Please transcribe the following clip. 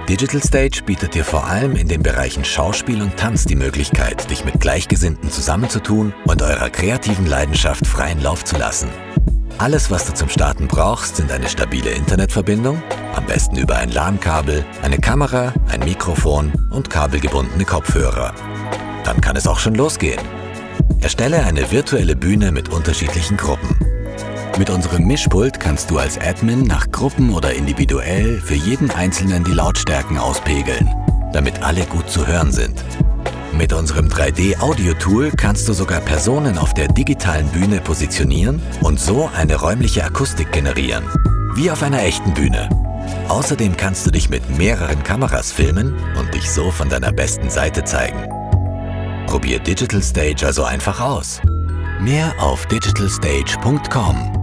Digital Stage bietet dir vor allem in den Bereichen Schauspiel und Tanz die Möglichkeit, dich mit Gleichgesinnten zusammenzutun und eurer kreativen Leidenschaft freien Lauf zu lassen. Alles, was du zum Starten brauchst, sind eine stabile Internetverbindung, am besten über ein LAN-Kabel, eine Kamera, ein Mikrofon und kabelgebundene Kopfhörer. Dann kann es auch schon losgehen. Erstelle eine virtuelle Bühne mit unterschiedlichen Gruppen. Mit unserem Mischpult kannst du als Admin nach Gruppen oder individuell für jeden Einzelnen die Lautstärken auspegeln, damit alle gut zu hören sind. Mit unserem 3D-Audio-Tool kannst du sogar Personen auf der digitalen Bühne positionieren und so eine räumliche Akustik generieren, wie auf einer echten Bühne. Außerdem kannst du dich mit mehreren Kameras filmen und dich so von deiner besten Seite zeigen. Probier Digital Stage also einfach aus. Mehr auf digitalstage.com.